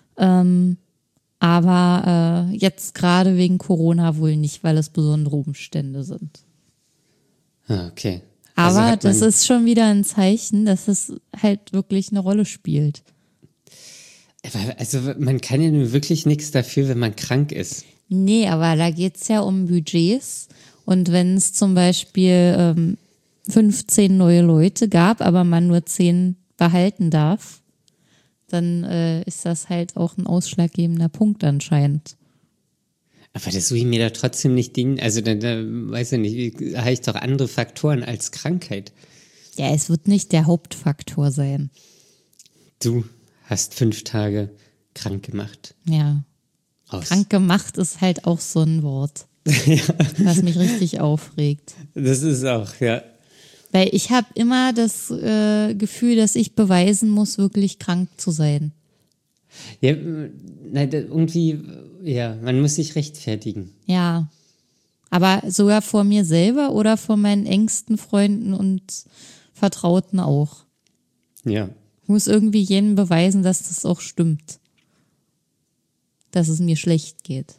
[SPEAKER 2] Aber jetzt gerade wegen Corona wohl nicht, weil es besondere Umstände sind.
[SPEAKER 1] Ah, okay.
[SPEAKER 2] Aber das ist schon wieder ein Zeichen, dass es halt wirklich eine Rolle spielt.
[SPEAKER 1] Also man kann ja nun wirklich nichts dafür, wenn man krank ist.
[SPEAKER 2] Nee, aber da geht's ja um Budgets. Und wenn es zum Beispiel 15 neue Leute gab, aber man nur 10 behalten darf, dann ist das halt auch ein ausschlaggebender Punkt anscheinend.
[SPEAKER 1] Aber das suche ich mir da trotzdem nicht also da weiß ich nicht, habe ich doch andere Faktoren als Krankheit.
[SPEAKER 2] Ja, es wird nicht der Hauptfaktor sein.
[SPEAKER 1] Du hast 5 Tage krank gemacht.
[SPEAKER 2] Ja. Krank gemacht ist halt auch so ein Wort, was mich richtig aufregt.
[SPEAKER 1] Das ist auch, ja.
[SPEAKER 2] Weil ich habe immer das Gefühl, dass ich beweisen muss, wirklich krank zu sein.
[SPEAKER 1] Ja, irgendwie, ja, man muss sich rechtfertigen.
[SPEAKER 2] Ja, aber sogar vor mir selber oder vor meinen engsten Freunden und Vertrauten auch.
[SPEAKER 1] Ja.
[SPEAKER 2] Ich muss irgendwie jedem beweisen, dass das auch stimmt. Dass es mir schlecht geht.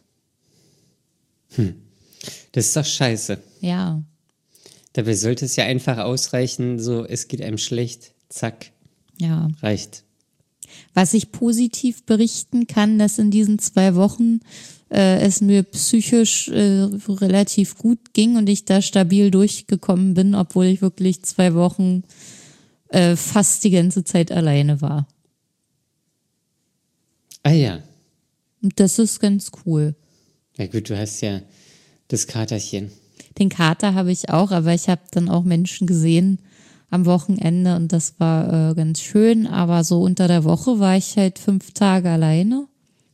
[SPEAKER 1] Das ist doch scheiße.
[SPEAKER 2] Ja.
[SPEAKER 1] Dabei sollte es ja einfach ausreichen, so, es geht einem schlecht, zack.
[SPEAKER 2] Ja.
[SPEAKER 1] Reicht.
[SPEAKER 2] Was ich positiv berichten kann, dass in diesen 2 Wochen es mir psychisch relativ gut ging und ich da stabil durchgekommen bin, obwohl ich wirklich 2 Wochen fast die ganze Zeit alleine war.
[SPEAKER 1] Ah ja.
[SPEAKER 2] Und das ist ganz cool.
[SPEAKER 1] Ja gut, du hast ja das Katerchen.
[SPEAKER 2] Den Kater habe ich auch, aber ich habe dann auch Menschen gesehen am Wochenende und das war ganz schön. Aber so unter der Woche war ich halt 5 Tage alleine.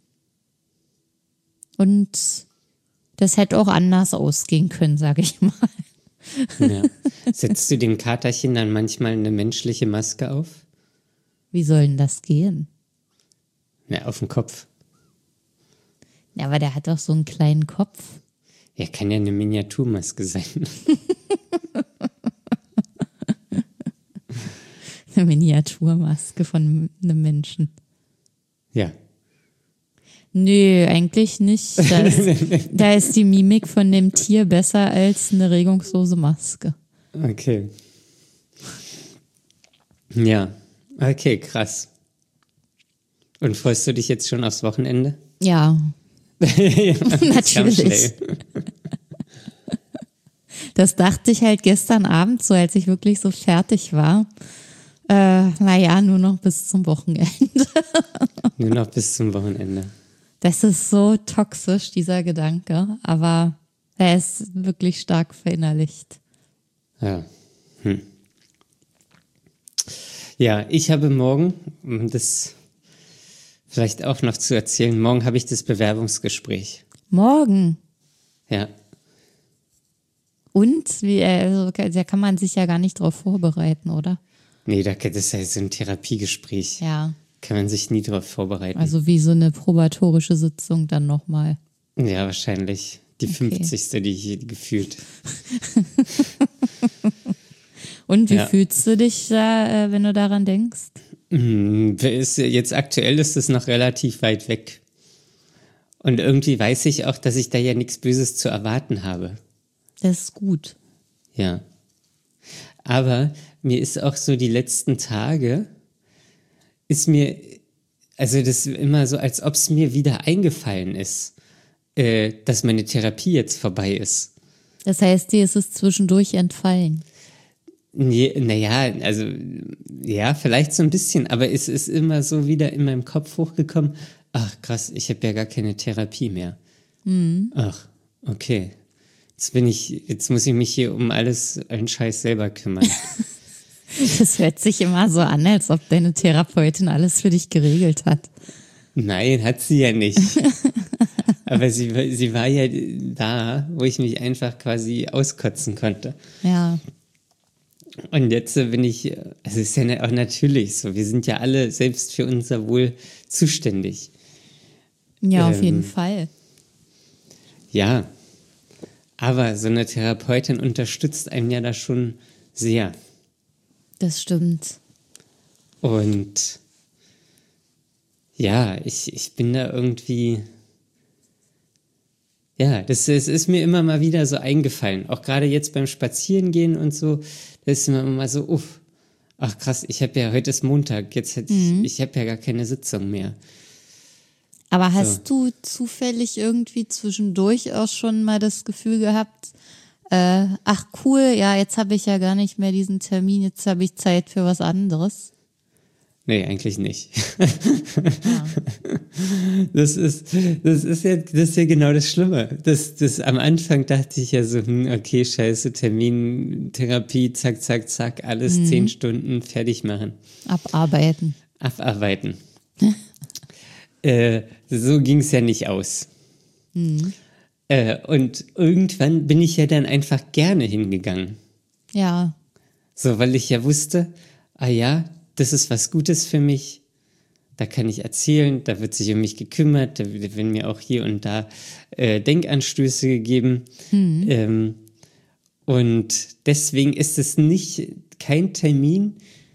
[SPEAKER 2] Und das hätte auch anders ausgehen können, sage ich mal.
[SPEAKER 1] Ja. Setzt du dem Katerchen dann manchmal eine menschliche Maske auf?
[SPEAKER 2] Wie soll denn das gehen?
[SPEAKER 1] Ja, auf den Kopf.
[SPEAKER 2] Ja, aber der hat doch so einen kleinen Kopf.
[SPEAKER 1] Ja, kann ja eine Miniaturmaske sein.
[SPEAKER 2] Eine Miniaturmaske von einem Menschen.
[SPEAKER 1] Ja.
[SPEAKER 2] Nö, eigentlich nicht. Da ist die Mimik von dem Tier besser als eine regungslose Maske.
[SPEAKER 1] Okay. Ja. Okay, krass. Und freust du dich jetzt schon aufs Wochenende?
[SPEAKER 2] Ja,
[SPEAKER 1] Ja, das kam
[SPEAKER 2] natürlich.
[SPEAKER 1] schnell.
[SPEAKER 2] Das dachte ich halt gestern Abend, so als ich wirklich so fertig war. Naja, nur noch bis zum Wochenende.
[SPEAKER 1] Nur noch bis zum Wochenende.
[SPEAKER 2] Das ist so toxisch, dieser Gedanke, aber er ist wirklich stark verinnerlicht.
[SPEAKER 1] Ja. Ja, ich habe morgen, um das vielleicht auch noch zu erzählen, morgen habe ich das Bewerbungsgespräch.
[SPEAKER 2] Morgen.
[SPEAKER 1] Ja.
[SPEAKER 2] Und? Da kann man sich ja gar nicht drauf vorbereiten, oder?
[SPEAKER 1] Nee, das ist ja so ein Therapiegespräch.
[SPEAKER 2] Ja.
[SPEAKER 1] Kann man sich nie darauf vorbereiten.
[SPEAKER 2] Also wie so eine probatorische Sitzung dann nochmal.
[SPEAKER 1] Ja, wahrscheinlich. Die 50. die ich gefühlt.
[SPEAKER 2] Und wie
[SPEAKER 1] Ja.
[SPEAKER 2] fühlst du dich da, wenn du daran denkst?
[SPEAKER 1] Jetzt aktuell ist es noch relativ weit weg. Und irgendwie weiß ich auch, dass ich da ja nichts Böses zu erwarten habe.
[SPEAKER 2] Das ist gut.
[SPEAKER 1] Ja. Aber mir ist auch so die letzten Tage, also das ist immer so, als ob es mir wieder eingefallen ist, dass meine Therapie jetzt vorbei ist.
[SPEAKER 2] Das heißt, dir ist es zwischendurch entfallen.
[SPEAKER 1] Naja, also ja, vielleicht so ein bisschen, aber es ist immer so wieder in meinem Kopf hochgekommen, ach krass, ich habe ja gar keine Therapie mehr. Ach, okay. Jetzt muss ich mich hier um allen Scheiß selber kümmern.
[SPEAKER 2] Das hört sich immer so an, als ob deine Therapeutin alles für dich geregelt hat.
[SPEAKER 1] Nein, hat sie ja nicht. Aber sie war ja da, wo ich mich einfach quasi auskotzen konnte.
[SPEAKER 2] Ja.
[SPEAKER 1] Und jetzt bin ich, also es ist ja auch natürlich so, wir sind ja alle selbst für unser Wohl zuständig.
[SPEAKER 2] Ja, auf jeden Fall.
[SPEAKER 1] Ja, aber so eine Therapeutin unterstützt einen ja da schon sehr.
[SPEAKER 2] Das stimmt.
[SPEAKER 1] Und ja, ich bin da irgendwie, ja, das ist mir immer mal wieder so eingefallen. Auch gerade jetzt beim Spazierengehen und so, da ist mir immer mal so, ach krass, heute ist Montag, ich habe ja gar keine Sitzung mehr.
[SPEAKER 2] Aber hast du zufällig irgendwie zwischendurch auch schon mal das Gefühl gehabt, ach cool, ja, jetzt habe ich ja gar nicht mehr diesen Termin, jetzt habe ich Zeit für was anderes?
[SPEAKER 1] Nee, eigentlich nicht.
[SPEAKER 2] Ja.
[SPEAKER 1] Das ist ja genau das Schlimme. Am Anfang dachte ich ja so, okay, scheiße, Termin, Therapie, zack, zack, zack, alles 10 Stunden fertig machen.
[SPEAKER 2] Abarbeiten.
[SPEAKER 1] So ging es ja nicht aus. Und irgendwann bin ich ja dann einfach gerne hingegangen.
[SPEAKER 2] Ja.
[SPEAKER 1] So, weil ich ja wusste, ja, das ist was Gutes für mich. Da kann ich erzählen, da wird sich um mich gekümmert, da werden mir auch hier und da Denkanstöße gegeben. Und deswegen ist es kein Termin,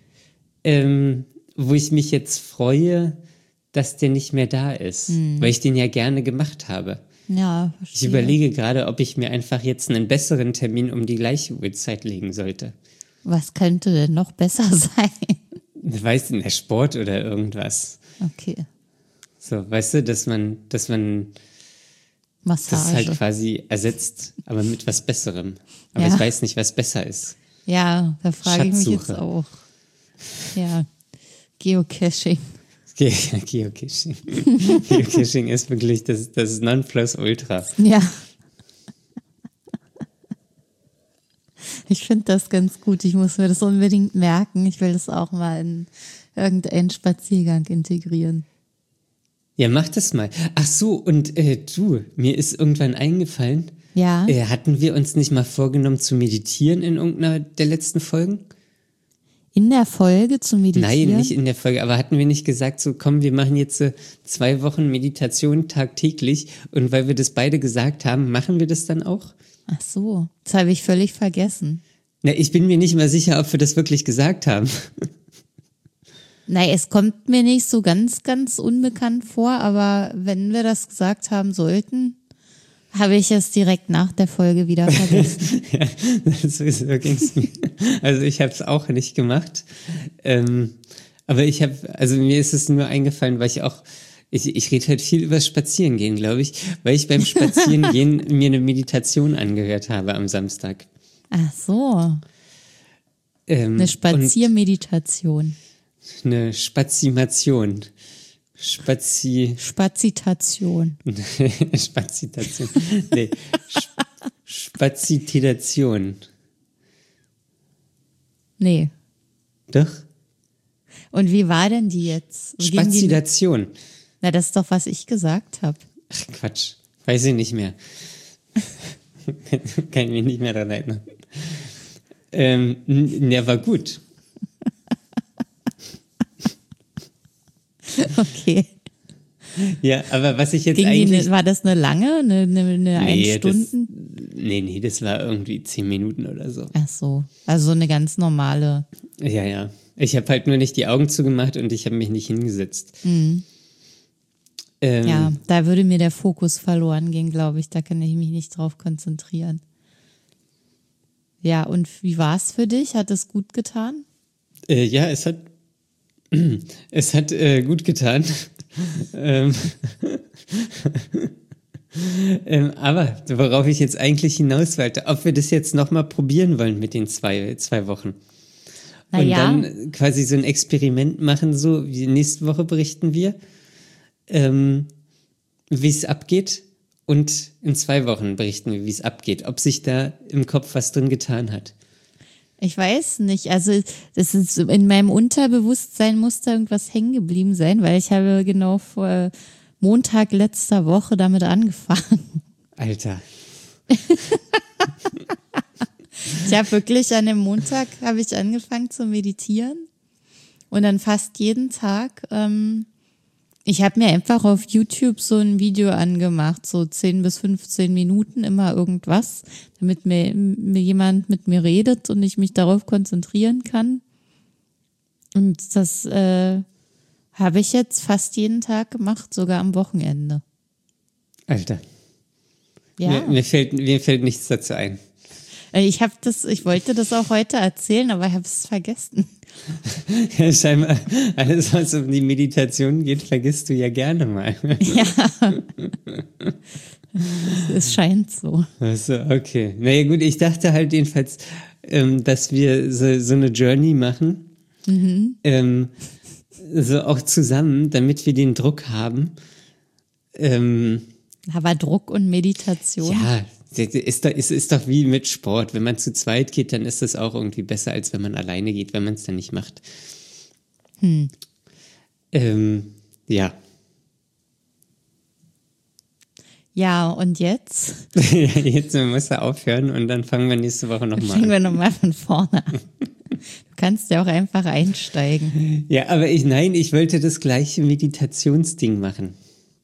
[SPEAKER 1] wo ich mich jetzt freue, dass der nicht mehr da ist, weil ich den ja gerne gemacht habe.
[SPEAKER 2] Ja,
[SPEAKER 1] Ich
[SPEAKER 2] verstehe.
[SPEAKER 1] überlege gerade, ob ich mir einfach jetzt einen besseren Termin um die gleiche Uhrzeit legen sollte.
[SPEAKER 2] Was könnte denn noch besser sein?
[SPEAKER 1] Weißt du, der Sport oder irgendwas.
[SPEAKER 2] Okay.
[SPEAKER 1] So, weißt du, dass man das
[SPEAKER 2] Massage.
[SPEAKER 1] halt quasi ersetzt, aber mit was Besserem. Aber
[SPEAKER 2] Ja.
[SPEAKER 1] ich weiß nicht, was besser ist.
[SPEAKER 2] Ja, da frage ich mich jetzt
[SPEAKER 1] Schatzsuche.
[SPEAKER 2] auch. Ja, Geocaching.
[SPEAKER 1] Geocaching. Geocaching ist wirklich das Nonplusultra.
[SPEAKER 2] Ja. Ich finde das ganz gut. Ich muss mir das unbedingt merken. Ich will das auch mal in irgendeinen Spaziergang integrieren.
[SPEAKER 1] Ja, mach das mal. Ach so, und du, mir ist irgendwann eingefallen,
[SPEAKER 2] Ja.
[SPEAKER 1] hatten wir uns nicht mal vorgenommen zu meditieren in irgendeiner der letzten Folgen?
[SPEAKER 2] In der Folge zu meditieren?
[SPEAKER 1] Nein, nicht in der Folge, aber hatten wir nicht gesagt, so komm, wir machen jetzt 2 Wochen Meditation tagtäglich und weil wir das beide gesagt haben, machen wir das dann auch?
[SPEAKER 2] Ach so, das habe ich völlig vergessen.
[SPEAKER 1] Na, ich bin mir nicht mal sicher, ob wir das wirklich gesagt haben.
[SPEAKER 2] Nein, es kommt mir nicht so ganz, ganz unbekannt vor, aber wenn wir das gesagt haben sollten, habe ich es direkt nach der Folge wieder vergessen.
[SPEAKER 1] Ja, so ging's mir. Also ich habe es auch nicht gemacht. Aber mir ist es nur eingefallen, weil ich rede halt viel über Spazierengehen, glaube ich, weil ich beim Spazierengehen mir eine Meditation angehört habe am Samstag.
[SPEAKER 2] Ach so, eine Spaziermeditation.
[SPEAKER 1] Eine Spazimation.
[SPEAKER 2] Spazitation.
[SPEAKER 1] Spazitation. Nee. Spazitation.
[SPEAKER 2] Nee.
[SPEAKER 1] Doch?
[SPEAKER 2] Und wie war denn die jetzt? Ging die-
[SPEAKER 1] Spaziation.
[SPEAKER 2] Na, das ist doch, was ich gesagt habe.
[SPEAKER 1] Ach, Quatsch. Weiß ich nicht mehr. Kann ich mich nicht mehr daran erinnern. Der war gut.
[SPEAKER 2] Okay.
[SPEAKER 1] Ja, aber was ich jetzt
[SPEAKER 2] Ging
[SPEAKER 1] eigentlich...
[SPEAKER 2] war das eine lange, eine 1 Stunden?
[SPEAKER 1] Nee, das war irgendwie 10 Minuten oder so.
[SPEAKER 2] Ach so, also eine ganz normale.
[SPEAKER 1] Ja. Ich habe halt nur nicht die Augen zugemacht und ich habe mich nicht hingesetzt.
[SPEAKER 2] Ja, da würde mir der Fokus verloren gehen, glaube ich. Da kann ich mich nicht drauf konzentrieren. Ja, und wie war es für dich? Hat es gut getan?
[SPEAKER 1] Ja, es hat gut getan. Aber worauf ich jetzt eigentlich hinaus wollte, ob wir das jetzt nochmal probieren wollen mit den zwei Wochen.
[SPEAKER 2] Na
[SPEAKER 1] Und
[SPEAKER 2] ja.
[SPEAKER 1] dann quasi so ein Experiment machen, so wie nächste Woche berichten wir, wie es abgeht. Und in 2 Wochen berichten wir, wie es abgeht, ob sich da im Kopf was drin getan hat.
[SPEAKER 2] Ich weiß nicht. Also das ist in meinem Unterbewusstsein muss da irgendwas hängen geblieben sein, weil ich habe genau vor Montag letzter Woche damit angefangen.
[SPEAKER 1] Alter.
[SPEAKER 2] Ich habe wirklich an dem Montag habe ich angefangen zu meditieren und dann fast jeden Tag. Ich habe mir einfach auf YouTube so ein Video angemacht, so 10 bis 15 Minuten, immer irgendwas, damit mir jemand mit mir redet und ich mich darauf konzentrieren kann. Und das habe ich jetzt fast jeden Tag gemacht, sogar am Wochenende.
[SPEAKER 1] Alter.
[SPEAKER 2] Ja.
[SPEAKER 1] Mir fällt nichts dazu ein.
[SPEAKER 2] Ich wollte das auch heute erzählen, aber ich habe es vergessen.
[SPEAKER 1] Ja, scheinbar, alles, was um die Meditation geht, vergisst du ja gerne mal.
[SPEAKER 2] Ja. Es scheint so.
[SPEAKER 1] Also, okay. Naja, gut, ich dachte halt jedenfalls, dass wir so eine Journey machen. So auch zusammen, damit wir den Druck haben.
[SPEAKER 2] Aber Druck und Meditation.
[SPEAKER 1] Ja, ist doch wie mit Sport. Wenn man zu zweit geht, dann ist das auch irgendwie besser, als wenn man alleine geht, wenn man es dann nicht macht. Ja.
[SPEAKER 2] Ja, und jetzt?
[SPEAKER 1] Jetzt muss er aufhören und dann fangen wir nächste Woche nochmal
[SPEAKER 2] Fangen
[SPEAKER 1] an.
[SPEAKER 2] wir nochmal von vorne an. Du kannst ja auch einfach einsteigen.
[SPEAKER 1] Ja, aber ich wollte das gleiche Meditationsding machen.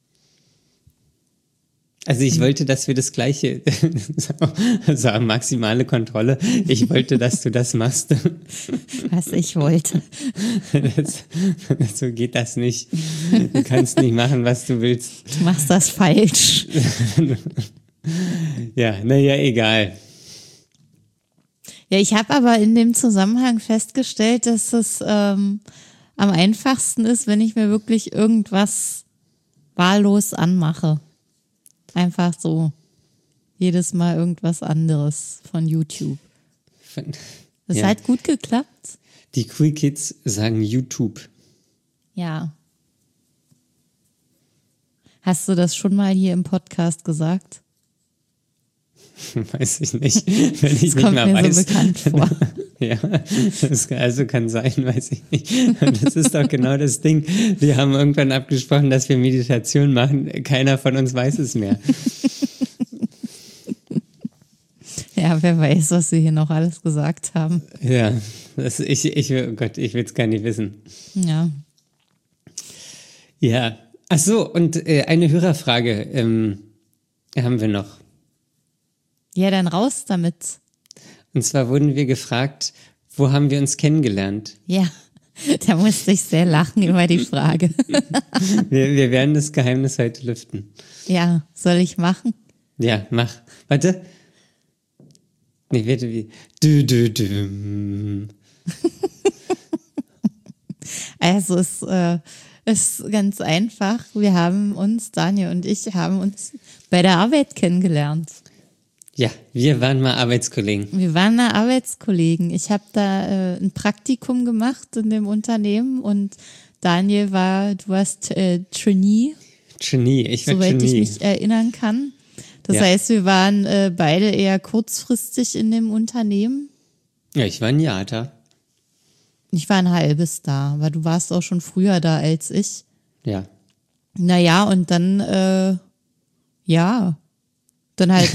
[SPEAKER 1] Also ich wollte, dass wir das gleiche, also maximale Kontrolle, ich wollte, dass du das machst.
[SPEAKER 2] Was ich wollte.
[SPEAKER 1] So geht das nicht. Du kannst nicht machen, was du willst.
[SPEAKER 2] Du machst das falsch.
[SPEAKER 1] Ja, naja, egal.
[SPEAKER 2] Ja, ich habe aber in dem Zusammenhang festgestellt, dass es am einfachsten ist, wenn ich mir wirklich irgendwas wahllos anmache. Einfach so jedes Mal irgendwas anderes von YouTube. Das
[SPEAKER 1] Ja.
[SPEAKER 2] hat gut geklappt.
[SPEAKER 1] Die Cool Kids sagen YouTube.
[SPEAKER 2] Ja. Hast du das schon mal hier im Podcast gesagt?
[SPEAKER 1] Weiß ich nicht. Wenn ich
[SPEAKER 2] Das
[SPEAKER 1] nicht
[SPEAKER 2] kommt
[SPEAKER 1] mehr
[SPEAKER 2] mir
[SPEAKER 1] weiß.
[SPEAKER 2] so bekannt vor.
[SPEAKER 1] Ja, also kann sein, weiß ich nicht. Und das ist doch genau das Ding. Wir haben irgendwann abgesprochen, dass wir Meditation machen. Keiner von uns weiß es mehr.
[SPEAKER 2] Ja, wer weiß, was wir hier noch alles gesagt haben.
[SPEAKER 1] Ja, oh Gott, ich will es gar nicht wissen.
[SPEAKER 2] Ja.
[SPEAKER 1] Ja, ach so, und eine Hörerfrage haben wir noch.
[SPEAKER 2] Ja, dann raus damit.
[SPEAKER 1] Und zwar wurden wir gefragt, wo haben wir uns kennengelernt?
[SPEAKER 2] Ja, da musste ich sehr lachen über die Frage.
[SPEAKER 1] Wir werden das Geheimnis heute lüften.
[SPEAKER 2] Ja, soll ich machen?
[SPEAKER 1] Ja, mach. Warte. Nee, warte, wie? Du.
[SPEAKER 2] Also es ist ganz einfach. Daniel und ich haben uns bei der Arbeit kennengelernt.
[SPEAKER 1] Ja, wir waren mal Arbeitskollegen.
[SPEAKER 2] Wir waren da Arbeitskollegen. Ich habe da ein Praktikum gemacht in dem Unternehmen und Daniel du warst Trainee,
[SPEAKER 1] Genie, ich war
[SPEAKER 2] soweit ich
[SPEAKER 1] Genie.
[SPEAKER 2] mich erinnern kann. Das
[SPEAKER 1] Ja.
[SPEAKER 2] heißt, wir waren beide eher kurzfristig in dem Unternehmen.
[SPEAKER 1] Ja, ich war ein Jahr da.
[SPEAKER 2] Ich war ein halbes da, aber du warst auch schon früher da als ich.
[SPEAKER 1] Ja.
[SPEAKER 2] Naja, und dann, dann halt,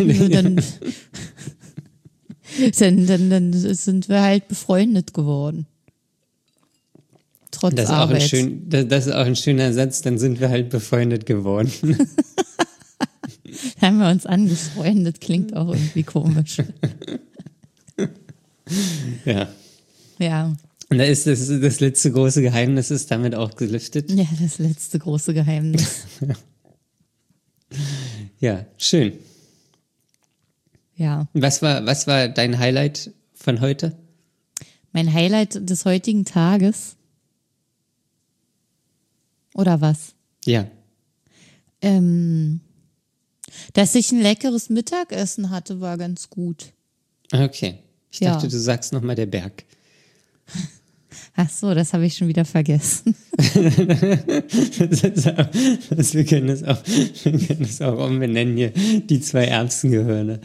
[SPEAKER 2] dann sind wir halt befreundet geworden. Trotz
[SPEAKER 1] Das ist, auch
[SPEAKER 2] Arbeit.
[SPEAKER 1] das ist auch ein schöner Satz, dann sind wir halt befreundet geworden.
[SPEAKER 2] Da haben wir uns angefreundet, klingt auch irgendwie komisch.
[SPEAKER 1] Ja.
[SPEAKER 2] Ja,
[SPEAKER 1] Und da ist das letzte große Geheimnis ist damit auch gelüftet.
[SPEAKER 2] ja, das letzte große Geheimnis.
[SPEAKER 1] Ja, schön.
[SPEAKER 2] Ja,
[SPEAKER 1] Was war dein Highlight von heute?
[SPEAKER 2] mein Highlight des heutigen Tages. Oder was?
[SPEAKER 1] Ja.
[SPEAKER 2] Dass ich ein leckeres Mittagessen hatte, war ganz gut.
[SPEAKER 1] Okay. Ich
[SPEAKER 2] Ja.
[SPEAKER 1] dachte, du sagst nochmal der Berg.
[SPEAKER 2] Ach so, das habe ich schon wieder vergessen.
[SPEAKER 1] Wir können es auch umbenennen hier, die 2 Erbsengehirne.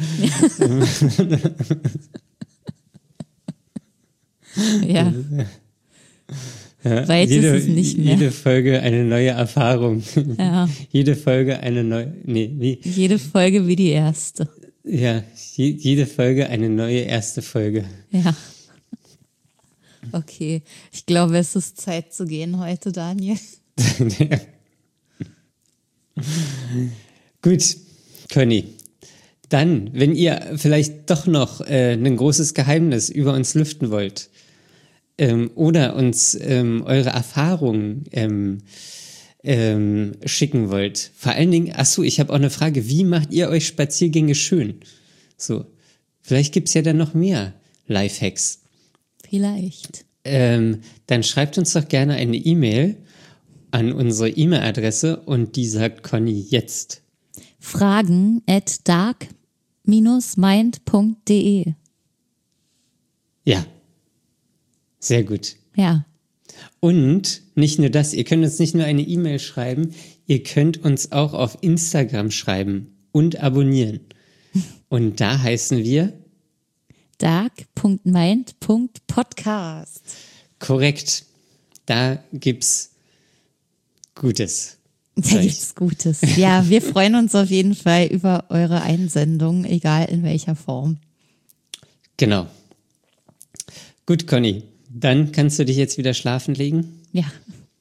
[SPEAKER 2] Ja.
[SPEAKER 1] Ja,
[SPEAKER 2] Weit ist es nicht mehr.
[SPEAKER 1] Jede Folge eine neue Erfahrung.
[SPEAKER 2] Ja.
[SPEAKER 1] Jede Folge eine neue,
[SPEAKER 2] Jede Folge wie die erste.
[SPEAKER 1] ja, jede Folge eine neue erste Folge.
[SPEAKER 2] Ja. Okay, ich glaube, es ist Zeit zu gehen heute, Daniel.
[SPEAKER 1] Gut, Conny. Dann, wenn ihr vielleicht doch noch ein großes Geheimnis über uns lüften wollt oder uns eure Erfahrungen schicken wollt, vor allen Dingen, ich habe auch eine Frage, wie macht ihr euch Spaziergänge schön? So, vielleicht gibt's ja dann noch mehr Lifehacks.
[SPEAKER 2] Vielleicht.
[SPEAKER 1] Dann schreibt uns doch gerne eine E-Mail an unsere E-Mail-Adresse und die sagt Conny jetzt.
[SPEAKER 2] Fragen@dark-mind.de.
[SPEAKER 1] Ja, sehr gut.
[SPEAKER 2] Ja.
[SPEAKER 1] Und nicht nur das, ihr könnt uns nicht nur eine E-Mail schreiben, ihr könnt uns auch auf Instagram schreiben und abonnieren. Und da heißen wir
[SPEAKER 2] dark.mind.podcast.
[SPEAKER 1] korrekt. Da gibt's Gutes.
[SPEAKER 2] Da gibt's Gutes. Ja, wir freuen uns auf jeden Fall über eure Einsendung, egal in welcher Form.
[SPEAKER 1] Genau. Gut, Conny, dann kannst du dich jetzt wieder schlafen legen.
[SPEAKER 2] Ja.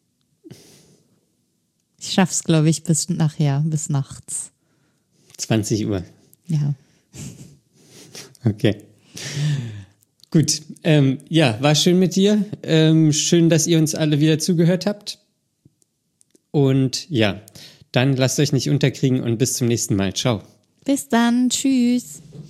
[SPEAKER 2] Ich schaff's, glaube ich, bis nachts.
[SPEAKER 1] 20 Uhr.
[SPEAKER 2] Ja.
[SPEAKER 1] Okay. Gut. Ja, war schön mit dir. Schön, dass ihr uns alle wieder zugehört habt. Und ja, dann lasst euch nicht unterkriegen und bis zum nächsten Mal. Ciao.
[SPEAKER 2] Bis dann. Tschüss.